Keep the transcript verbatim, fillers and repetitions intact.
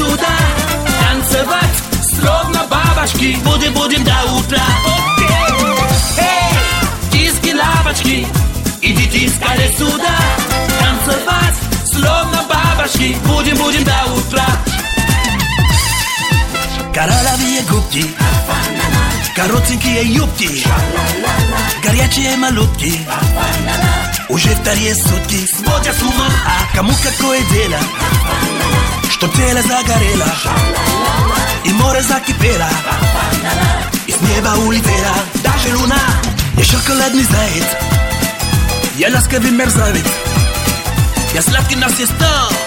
сюда. Танцевать, словно бабочки, будем, будем до утра. Эй, киски-лапочки, идите скорее сюда. Танцевать, словно бабочки, будем, будем до утра. Коралловые губки, коротенькие юбки, горячие малютки, уже вторые сутки сводят с ума. А кому какое дело, что тело загорело, и море закипело, и с неба улетела даже луна. Я шоколадный заяц, я ласковый мерзавец, я сладкий насестал,